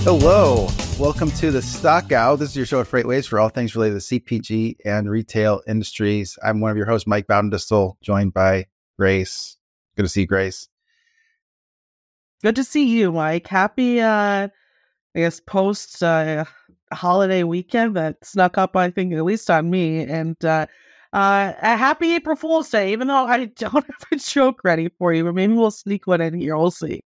Hello, welcome to the Stock Out. This is your show at FreightWaves for all things related to CPG and retail industries. I'm one of your hosts, Mike Baudendistel, joined by Grace. Good to see you, Grace. Good to see you, Mike. Happy, post holiday weekend that snuck up, I think, at least on me. And a happy April Fool's Day, even though I don't have a joke ready for you, but maybe we'll sneak one in here. We'll see.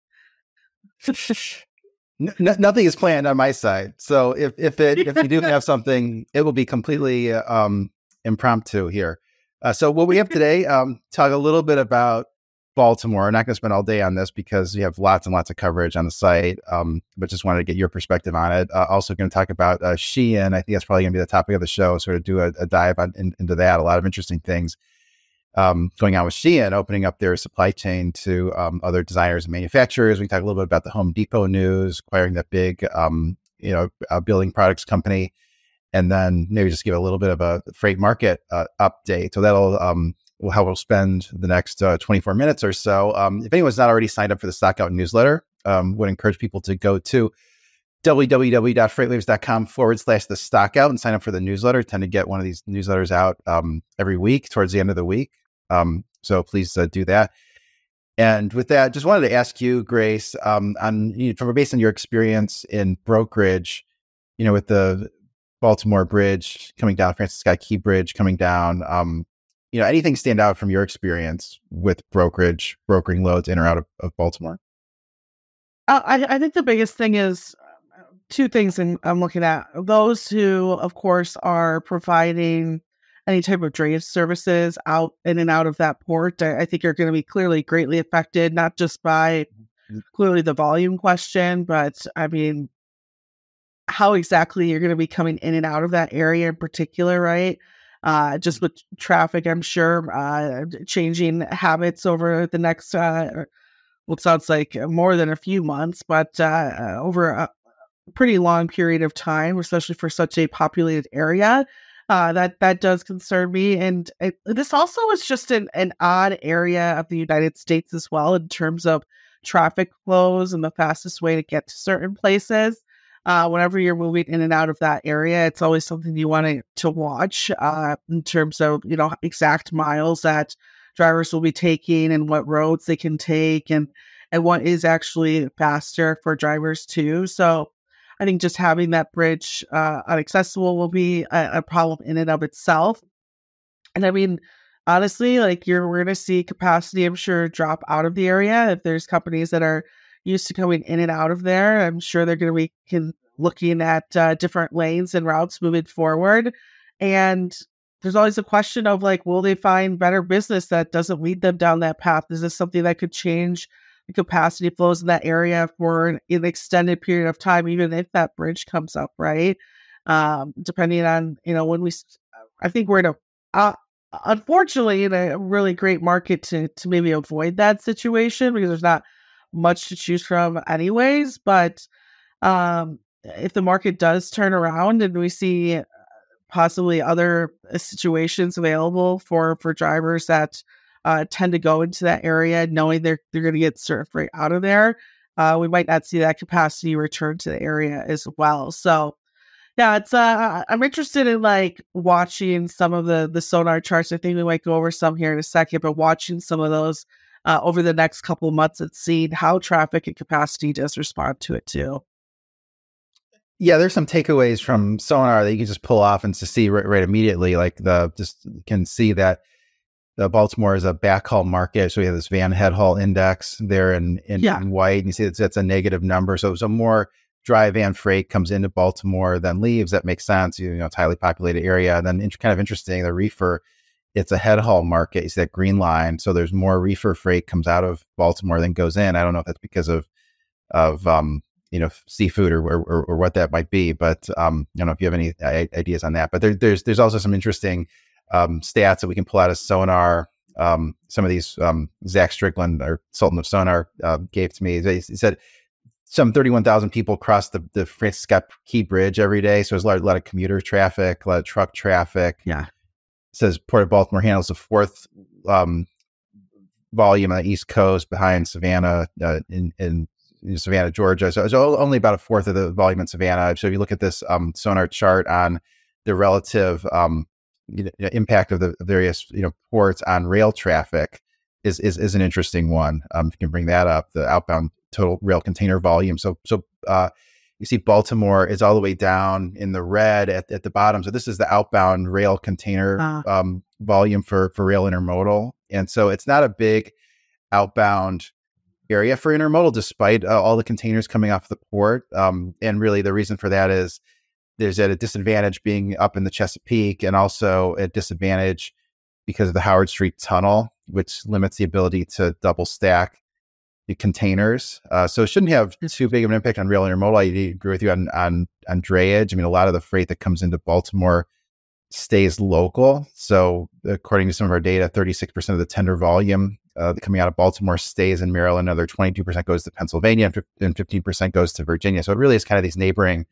Nothing is planned on my side. So if you do have something, it will be completely impromptu here. So what we have today, talk a little bit about Baltimore. I'm not going to spend all day on this because we have lots and lots of coverage on the site, but just wanted to get your perspective on it. Also going to talk about Shein. I think that's probably going to be the topic of the show, sort of do a dive into that. A lot of interesting things going on with Shein, opening up their supply chain to other designers and manufacturers. We can talk a little bit about the Home Depot news, acquiring that big, building products company, and then maybe just give a little bit of a freight market update. So that'll how we'll spend the next 24 minutes or so. If anyone's not already signed up for the Stock Out newsletter, would encourage people to go to www.freightwaves.com/the stock out and sign up for the newsletter. Tend to get one of these newsletters out every week towards the end of the week. So please do that. And with that, just wanted to ask you, Grace, based on your experience in brokerage, with the Baltimore Bridge coming down, Francis Scott Key Bridge coming down, anything stand out from your experience with brokering loads in or out of Baltimore? I think the biggest thing is two things I'm looking at. Those who, of course, are providing any type of drayage services out in and out of that port, I think are going to be clearly greatly affected, not just by clearly the volume question, but I mean, how exactly you're going to be coming in and out of that area in particular, right? Just with traffic, I'm sure, changing habits over the next, what sounds like more than a few months, but over a pretty long period of time, especially for such a populated area. That does concern me. And this also is just an odd area of the United States as well in terms of traffic flows and the fastest way to get to certain places. Whenever you're moving in and out of that area, it's always something you want to watch in terms of, exact miles that drivers will be taking and what roads they can take and what is actually faster for drivers too. So I think just having that bridge inaccessible will be a problem in and of itself. And I mean, honestly, we're going to see capacity, I'm sure, drop out of the area. If there's companies that are used to coming in and out of there, I'm sure they're going to be looking at different lanes and routes moving forward. And there's always a question of will they find better business that doesn't lead them down that path? Is this something that could change the capacity flows in that area for an extended period of time, even if that bridge comes up, right? Depending on, I think we're in unfortunately, in a really great market to maybe avoid that situation because there's not much to choose from anyways. But if the market does turn around and we see possibly other situations available for drivers that tend to go into that area knowing they're going to get certain freight out of there, we might not see that capacity return to the area as well. So yeah, it's I'm interested in watching some of the sonar charts. I think we might go over some here in a second, but watching some of those over the next couple of months and seeing how traffic and capacity does respond to it too. Yeah, there's some takeaways from sonar that you can just pull off and to see right immediately. Just can see that the Baltimore is a backhaul market. So we have this van head haul index there in white, and you see that's a negative number. So more dry van freight comes into Baltimore than leaves. That makes sense. It's a highly populated area. And then kind of interesting, the reefer, it's a head haul market. You see that green line. So there's more reefer freight comes out of Baltimore than goes in. I don't know if that's because of seafood or what that might be, but I don't know if you have any ideas on that. But there's also some interesting stats that we can pull out of sonar. Some of these Zach Strickland, or Sultan of Sonar, gave to me. He said some 31,000 people cross the Francis Scott Key Bridge every day. So there's a lot of commuter traffic, a lot of truck traffic. Yeah. It says Port of Baltimore handles the fourth volume on the East Coast behind Savannah and Savannah, Georgia. So it's only about a fourth of the volume in Savannah. So if you look at this sonar chart on the relative impact of the various ports on rail traffic is an interesting one. You can bring that up. The outbound total rail container volume. So you see Baltimore is all the way down in the red at the bottom. So this is the outbound rail container volume for rail intermodal. And so it's not a big outbound area for intermodal, despite all the containers coming off the port. And really the reason for that is there's at a disadvantage being up in the Chesapeake, and also a disadvantage because of the Howard Street Tunnel, which limits the ability to double stack the containers. So it shouldn't have too big of an impact on rail intermodal. I agree with you on drayage. I mean, a lot of the freight that comes into Baltimore stays local. So according to some of our data, 36% of the tender volume coming out of Baltimore stays in Maryland. Another 22% goes to Pennsylvania, and 15% goes to Virginia. So it really is kind of these neighboring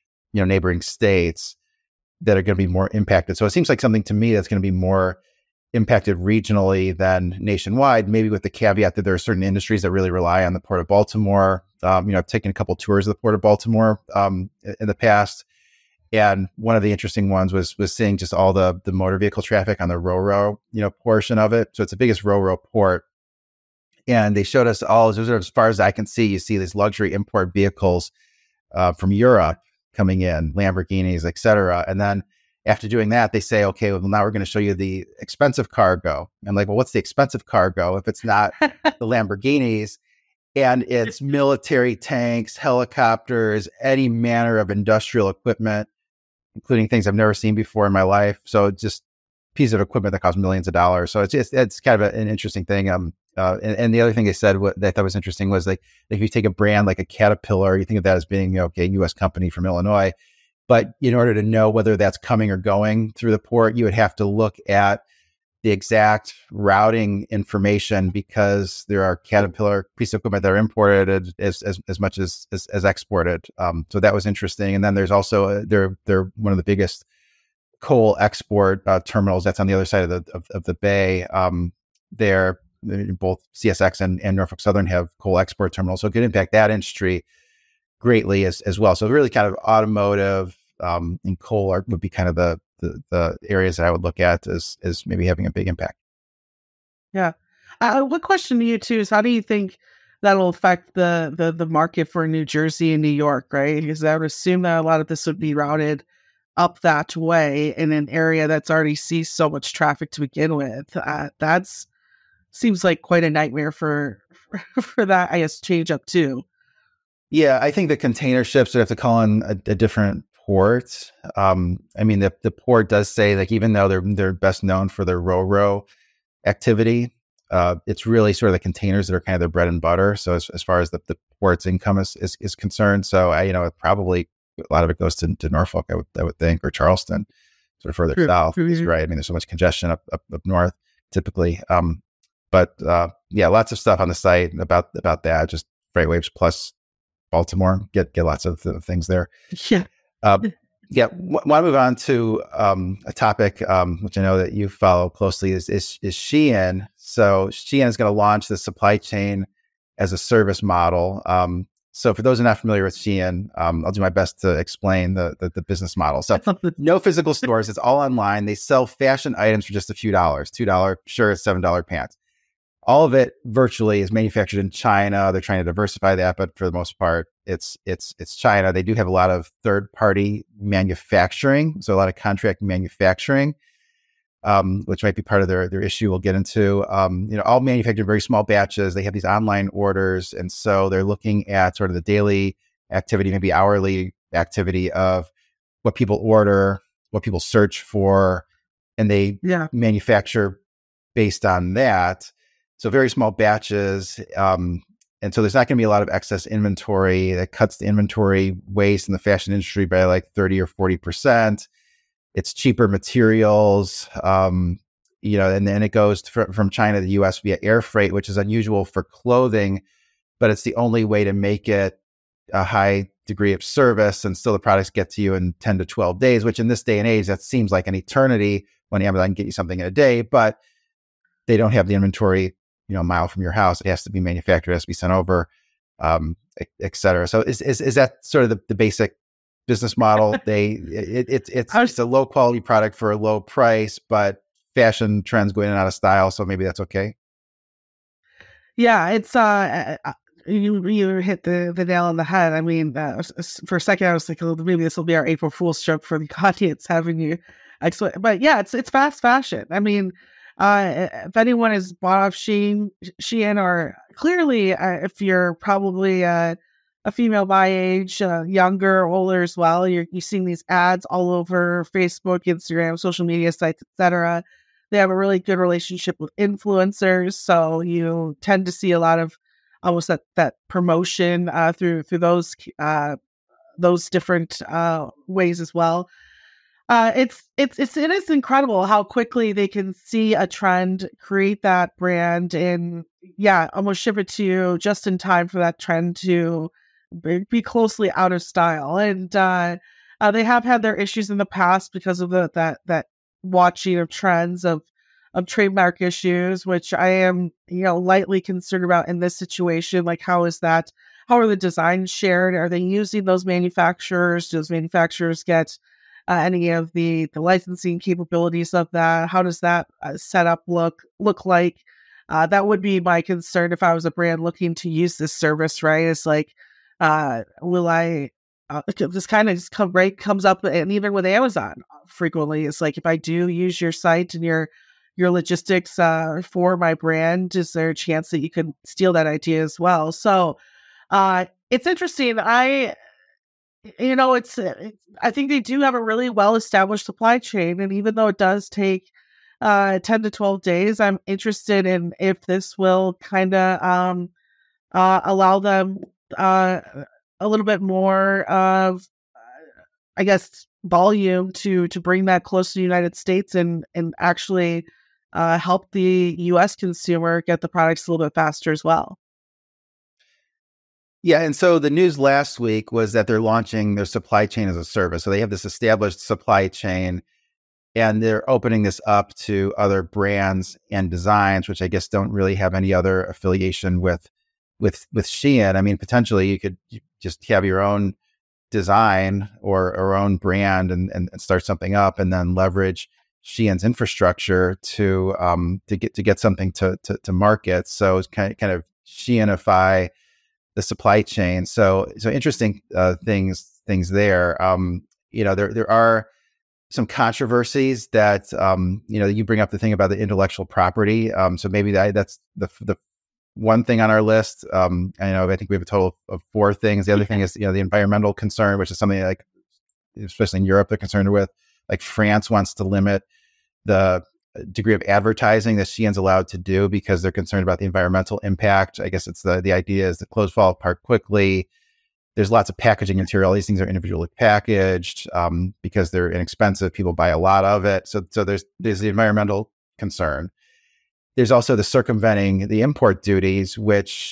states that are going to be more impacted. So it seems like something to me that's going to be more impacted regionally than nationwide, maybe with the caveat that there are certain industries that really rely on the Port of Baltimore. I've taken a couple tours of the Port of Baltimore in the past. And one of the interesting ones was seeing just all the motor vehicle traffic on the Ro-Ro, portion of it. So it's the biggest Ro-Ro port. And they showed us all, as far as I can see, you see these luxury import vehicles from Europe coming in, Lamborghinis, et cetera. And then after doing that, they say, okay, well, now we're going to show you the expensive cargo. And like, well, what's the expensive cargo if it's not the Lamborghinis? And it's military tanks, helicopters, any manner of industrial equipment, including things I've never seen before in my life. So just piece of equipment that costs millions of dollars. So it's kind of an interesting thing. And the other thing they said that I thought was interesting was like if you take a brand like a Caterpillar, you think of that as being a U.S. company from Illinois, but in order to know whether that's coming or going through the port, you would have to look at the exact routing information, because there are Caterpillar pieces of equipment that are imported as much as exported. So that was interesting. And then there's also they're one of the biggest coal export terminals that's on the other side of the bay. They're both CSX and Norfolk Southern have coal export terminals, so it could impact that industry greatly as well. So really kind of automotive and coal would be kind of the areas that I would look at as maybe having a big impact. Yeah. What question to you too is how do you think that'll affect the market for New Jersey and New York, right? Because I would assume that a lot of this would be routed up that way in an area that's already sees so much traffic to begin with. That's seems like quite a nightmare for that, I guess, change up too. Yeah, I think the container ships would have to call in a different port. I mean, the port does say, like, even though they're best known for their Ro-Ro activity, it's really sort of the containers that are kind of their bread and butter. So as far as the port's income is concerned, so probably a lot of it goes to Norfolk, I would think, or Charleston, sort of further south. Right. I mean, there's so much congestion up north typically. But lots of stuff on the site about that. Just FreightWaves plus Baltimore. Get lots of things there. Yeah. Want to move on to a topic which I know that you follow closely is Shein. So Shein is going to launch the supply chain as a service model. So for those who are not familiar with Shein, I'll do my best to explain the business model. So no physical stores. It's all online. They sell fashion items for just a few dollars, $2 shirts, $7 pants. All of it virtually is manufactured in China. They're trying to diversify that, but for the most part, it's China. They do have a lot of third-party manufacturing, so a lot of contract manufacturing, which might be part of their issue. We'll get into. All manufactured in very small batches. They have these online orders, and so they're looking at sort of the daily activity, maybe hourly activity of what people order, what people search for, and they manufacture based on that. So very small batches. And so there's not going to be a lot of excess inventory. That cuts the inventory waste in the fashion industry by like 30 or 40%. It's cheaper materials, and then it goes from China to the US via air freight, which is unusual for clothing, but it's the only way to make it a high degree of service. And still the products get to you in 10 to 12 days, which in this day and age, that seems like an eternity when Amazon can get you something in a day, but they don't have the inventory a mile from your house. It has to be manufactured, it has to be sent over. et cetera. So is that sort of the basic business model? It's a low quality product for a low price, but fashion trends go in and out of style, so maybe that's okay. Yeah, it's you hit the nail on the head. I mean, for a second I was thinking, well, maybe this will be our April Fool's joke for the audience, having you explain. But yeah, it's fast fashion. I mean, if anyone has bought off Shein, or clearly, if you're probably a female my age, younger, older as well, you're seeing these ads all over Facebook, Instagram, social media sites, etc. They have a really good relationship with influencers, so you tend to see a lot of almost that promotion through those different ways as well. It is incredible how quickly they can see a trend, create that brand, and almost ship it to you just in time for that trend to be closely out of style. And they have had their issues in the past because of that watching of trends of trademark issues, which I am, lightly concerned about in this situation. Like, how are the designs shared? Are they using those manufacturers? Do those manufacturers get any of the licensing capabilities of that? How does that setup look like? That would be my concern if I was a brand looking to use this service, right? It's like, will I, this kind of comes up, and even with Amazon frequently, it's like, if I do use your site and your logistics for my brand, is there a chance that you could steal that idea as well? So it's interesting. I think they do have a really well-established supply chain. And even though it does take 10 to 12 days, I'm interested in if this will kind of allow them a little bit more of, I guess, volume to bring that close to the United States and actually help the U.S. consumer get the products a little bit faster as well. Yeah, and so the news last week was that they're launching their supply chain as a service. So they have this established supply chain, and they're opening this up to other brands and designs, which I guess don't really have any other affiliation with Shein. I mean, potentially you could just have your own design or own brand and start something up, and then leverage Shein's infrastructure to get something to market. So it's kind of Sheinify the supply chain. So interesting things there. There are some controversies that you bring up the thing about the intellectual property. So maybe that's the one thing on our list. I think we have a total of 4 things. The other thing is the environmental concern, which is something like, especially in Europe, they're concerned with. Like, France wants to limit the degree of advertising that Shein's allowed to do because they're concerned about the environmental impact. I guess it's the idea is the clothes fall apart quickly. There's lots of packaging material. These things are individually packaged because they're inexpensive. People buy a lot of it. So there's the environmental concern. There's also the circumventing the import duties, which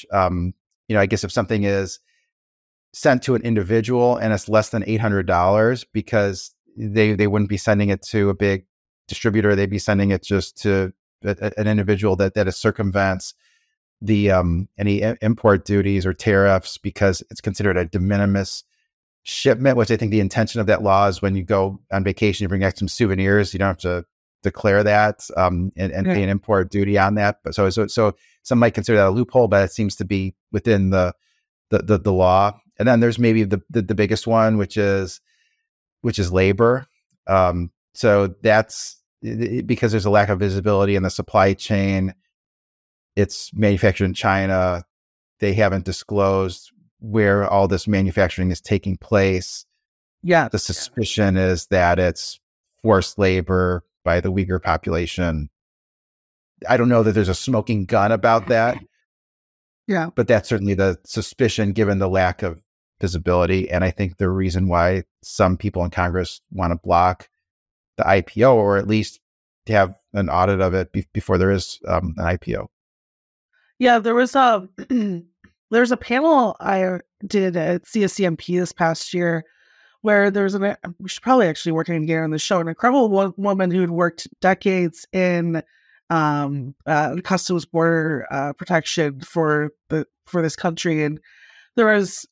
I guess if something is sent to an individual and it's less than $800, because they wouldn't be sending it to a big distributor, they'd be sending it just to an individual that circumvents the any import duties or tariffs, because it's considered a de minimis shipment, which I think the intention of that law is when you go on vacation, you bring back some souvenirs, you don't have to declare that and pay an import duty on that. But so some might consider that a loophole, but it seems to be within the law. And then there's maybe the biggest one, which is labor. So that's because there's a lack of visibility in the supply chain. It's manufactured in China. They haven't disclosed where all this manufacturing is taking place. Yeah. The suspicion is that it's forced labor by the Uyghur population. I don't know that there's a smoking gun about that. Yeah. But that's certainly the suspicion given the lack of visibility. And I think the reason why some people in Congress want to block the IPO, or at least to have an audit of it before there is an IPO. Yeah, there was a panel I did at CSCMP this past year where there's we should probably actually work again on the show, an incredible woman who had worked decades in customs border protection for this country, and there was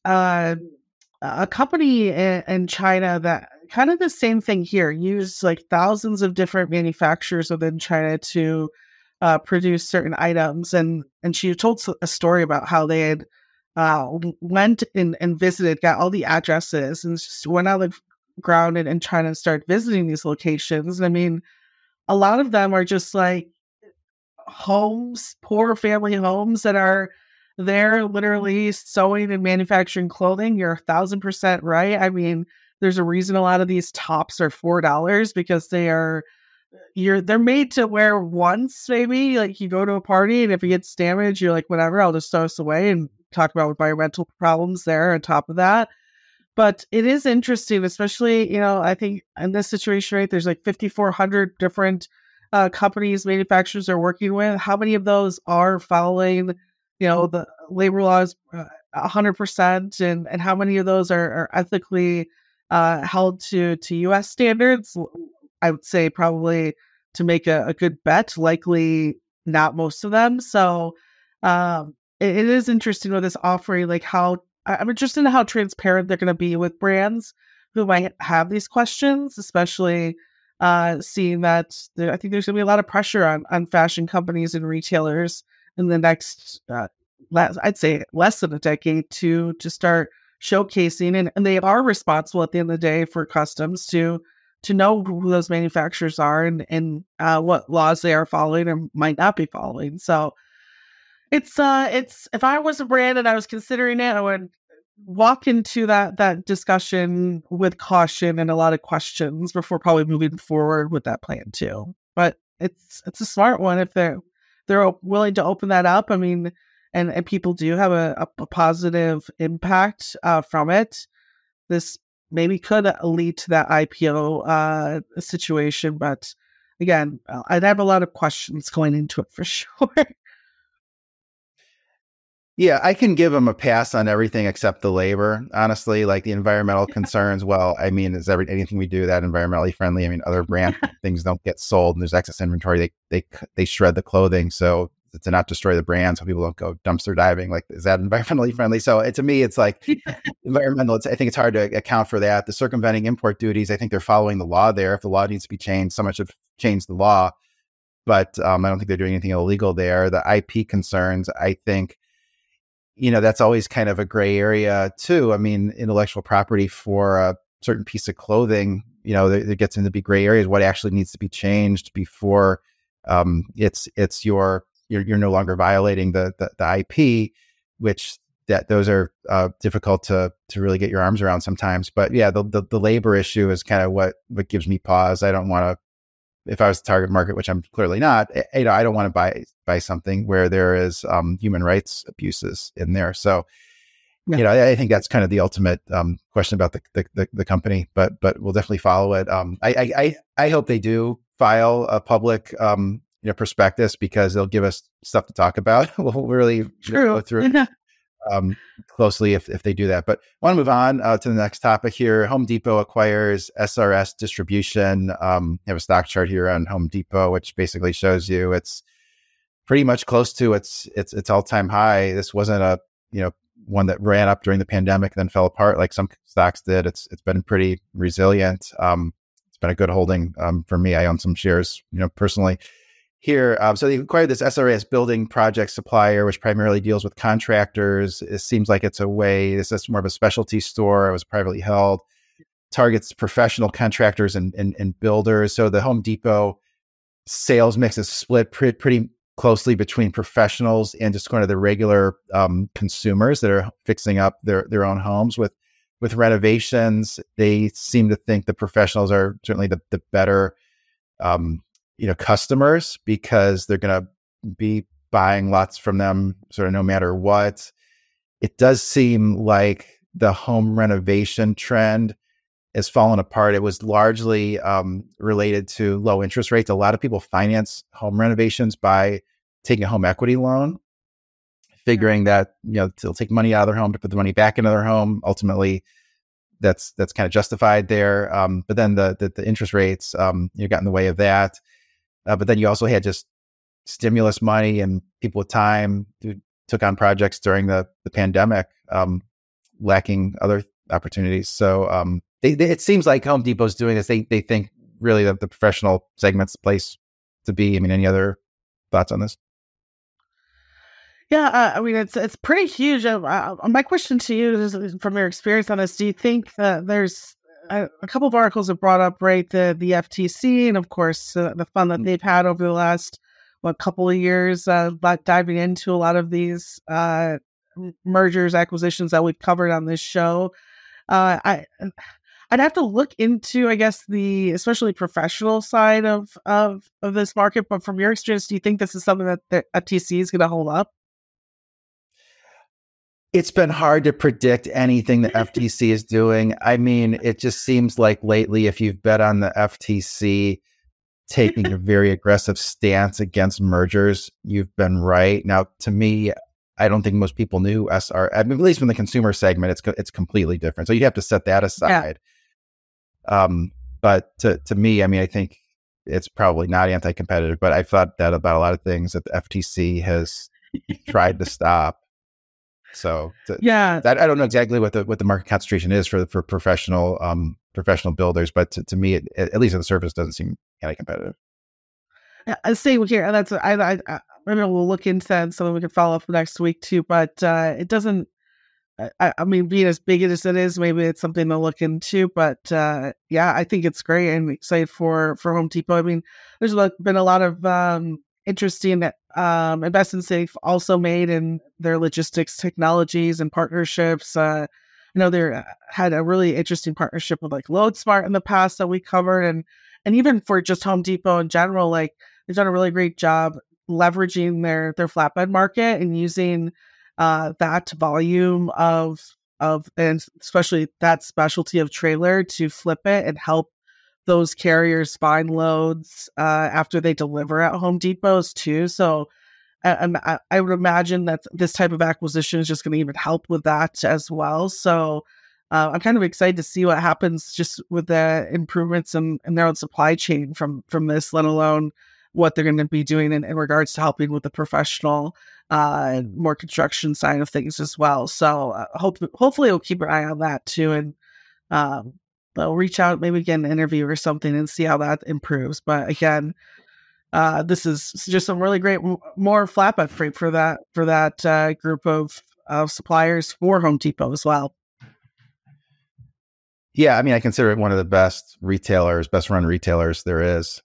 a company in China that kind of the same thing here, used like thousands of different manufacturers within China to produce certain items. And she told a story about how they had went and visited, got all the addresses, and just went out the ground in China and started visiting these locations. And I mean, a lot of them are just like homes, poor family homes that are there literally sewing and manufacturing clothing. You're 1,000% right. I mean, there's a reason a lot of these tops are $4 because they're made to wear once, maybe. Like you go to a party and if it gets damaged, you're like, whatever, I'll just throw this away, and talk about environmental problems there on top of that. But it is interesting, especially, I think in this situation, right, there's like 5,400 different companies, manufacturers are working with. How many of those are following, the labor laws 100%? And how many of those are ethically held to U.S. standards? I would say probably, to make a good bet, likely not most of them. So it is interesting with this offering, like how I'm interested in how transparent they're going to be with brands who might have these questions, especially seeing that I think there's going to be a lot of pressure on fashion companies and retailers in the next, I'd say less than a decade, to start showcasing, and they are responsible at the end of the day for customs to know who those manufacturers are and what laws they are following or might not be following. So it's if I was a brand and I was considering it, I would walk into that discussion with caution and a lot of questions before probably moving forward with that plan too. But it's a smart one if they're willing to open that up. I mean, and people do have a positive impact from it. This maybe could lead to that IPO situation, but again, I'd have a lot of questions going into it for sure. Yeah, I can give them a pass on everything except the labor. Honestly, like the environmental concerns. Well, I mean, is anything we do that environmentally friendly? I mean, other brand things don't get sold, and there's excess inventory. They shred the clothing, so to not destroy the brand, so people don't go dumpster diving. Like, is that environmentally friendly? So to me, it's like environmental. I think it's hard to account for that. The circumventing import duties, I think they're following the law there. If the law needs to be changed, so much have changed the law, but I don't think they're doing anything illegal there. The IP concerns, I think, that's always kind of a gray area too. I mean, intellectual property for a certain piece of clothing, there gets into be gray areas. What actually needs to be changed before it's you're no longer violating the IP, which those are difficult to really get your arms around sometimes. But yeah, the labor issue is kind of what gives me pause. I don't want to. If I was the target market, which I'm clearly not, I don't want to buy something where there is human rights abuses in there. So, yeah. I think that's kind of the ultimate question about the company. But we'll definitely follow it. I hope they do file a public prospectus, because they'll give us stuff to talk about. We'll really go through it closely if they do that. But I want to move on to the next topic here. Home Depot acquires SRS Distribution. You have a stock chart here on Home Depot, which basically shows you it's pretty much close to its all-time high. This wasn't a one that ran up during the pandemic and then fell apart like some stocks did. It's been pretty resilient. It's been a good holding for me. I own some shares, personally. Here, so they acquired this SRS building project supplier, which primarily deals with contractors. It seems like it's this is more of a specialty store. It was privately held, targets professional contractors and builders. So the Home Depot sales mix is split pretty closely between professionals and just kind of the regular consumers that are fixing up their own homes with renovations. They seem to think the professionals are certainly the better customers, because they're going to be buying lots from them sort of no matter what. It does seem like the home renovation trend has fallen apart. It was largely related to low interest rates. A lot of people finance home renovations by taking a home equity loan, figuring that they'll take money out of their home to put the money back into their home. Ultimately, that's kind of justified there. But then the interest rates got in the way of that. But then you also had just stimulus money and people with time who took on projects during the pandemic lacking other opportunities. So it seems like Home Depot's doing this. They think really that the professional segment's the place to be. I mean, any other thoughts on this? Yeah, I mean, it's pretty huge. My question to you is, from your experience on this, do you think that there's a couple of articles have brought up, right, the FTC and, of course, the fun that they've had over the last, couple of years, diving into a lot of these mergers, acquisitions that we've covered on this show. I'd have to look into, I guess, the especially professional side of this market. But from your experience, do you think this is something that the FTC is going to hold up? It's been hard to predict anything the FTC is doing. I mean, it just seems like lately, if you've bet on the FTC taking a very aggressive stance against mergers, you've been right. Now, to me, I don't think most people knew SR. I mean, at least from the consumer segment, it's completely different. So you'd have to set that aside. Yeah. But to me, I mean, I think it's probably not anti-competitive, but I've thought that about a lot of things that the FTC has tried to stop. So yeah, that I don't know exactly what the market concentration is for professional builders, but to me, at least on the surface, doesn't seem anti-competitive. Yeah, same here. And that's I maybe we'll look into that and something we can follow up next week too. But it doesn't. I mean, being as big as it is, maybe it's something to look into. But yeah, I think it's great. I'm excited for Home Depot. I mean, there's been a lot of interesting investments they've also made in their logistics technologies and partnerships. I know they had a really interesting partnership with like LoadSmart in the past that we covered, and even for just Home Depot in general, like they've done a really great job leveraging their flatbed market and using that volume of and especially that specialty of trailer to flip it and help those carriers find loads after they deliver at Home Depots too. So I would imagine that this type of acquisition is just going to even help with that as well. So I'm kind of excited to see what happens just with the improvements in their own supply chain from this, let alone what they're going to be doing in regards to helping with the professional and more construction side of things as well. So hopefully we'll keep an eye on that too. And they'll reach out, maybe get an interview or something and see how that improves. But again, this is just some really great, more flatbed freight for that group of suppliers for Home Depot as well. Yeah, I mean, I consider it one of the best run retailers there is.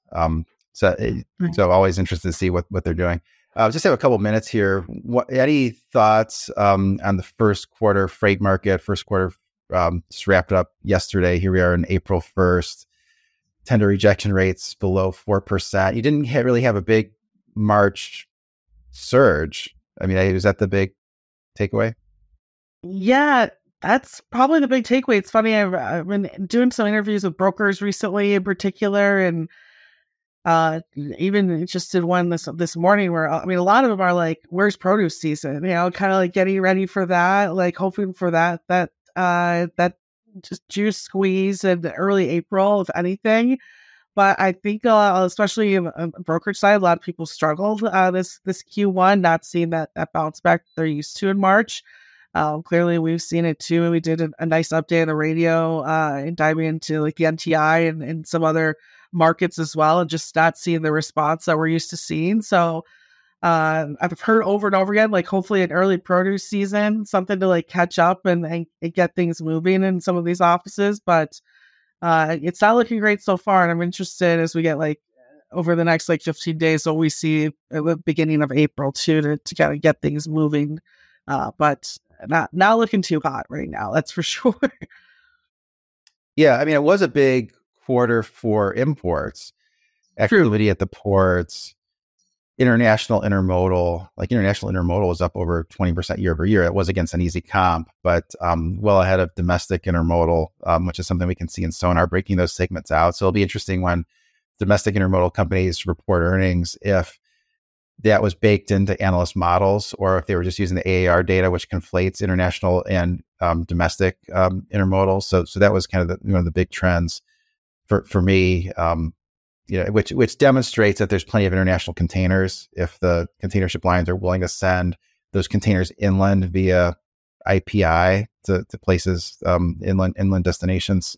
So always interested to see what they're doing. Just have a couple minutes here. Any thoughts on the first quarter freight market? First quarter just wrapped up yesterday. Here we are on April 1st. Tender rejection rates below 4%. You didn't really have a big March surge. I mean, is that the big takeaway? Yeah, that's probably the big takeaway. It's funny. I've been doing some interviews with brokers recently in particular, and even just did one this morning where, I mean, a lot of them are like, where's produce season? Kind of like getting ready for that, like hoping for that just juice squeeze in early April, if anything. But I think, especially on the brokerage side, a lot of people struggled this Q1, not seeing that bounce back they're used to in March. Clearly, we've seen it too, and we did a nice update on the radio and diving into like the NTI and some other markets as well, and just not seeing the response that we're used to seeing. So I've heard over and over again, like hopefully an early produce season, something to like catch up and get things moving in some of these offices. But it's not looking great so far. And I'm interested as we get like over the next like 15 days, what we see at the beginning of April too, to kind of get things moving. But not looking too hot right now. That's for sure. Yeah. I mean, it was a big quarter for imports, activity at the ports. International intermodal was up over 20% year over year. It was against an easy comp, but well ahead of domestic intermodal, which is something we can see in Sonar breaking those segments out. So it'll be interesting when domestic intermodal companies report earnings, if that was baked into analyst models or if they were just using the AAR data, which conflates international and domestic intermodal. So that was kind of one of the big trends for me. Which demonstrates that there's plenty of international containers if the container ship lines are willing to send those containers inland via IPI to places, inland destinations.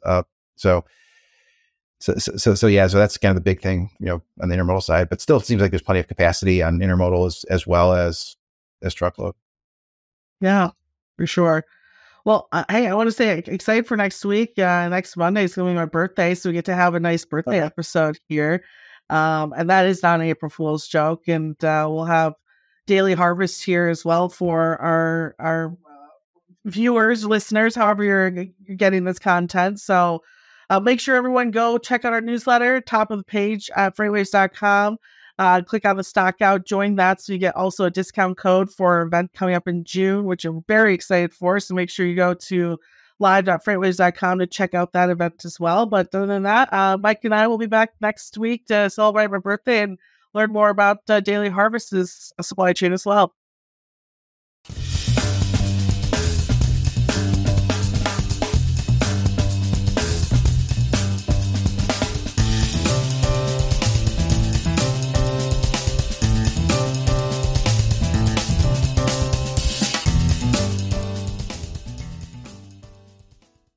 So yeah, so that's kind of the big thing, on the intermodal side. But still, it seems like there's plenty of capacity on intermodal as well as truckload. Yeah, for sure. Well, hey, I want to say excited for next week. Next Monday is going to be my birthday, so we get to have a nice birthday episode here. And that is not an April Fool's joke. And we'll have Daily Harvest here as well for our viewers, listeners, however you're getting this content. So make sure everyone go check out our newsletter, top of the page at freightwaves.com. Click on the stock out, join that so you get also a discount code for our event coming up in June, which I'm very excited for. So make sure you go to live.freightwaves.com to check out that event as well. But other than that, Mike and I will be back next week to celebrate my birthday and learn more about Daily Harvest's supply chain as well.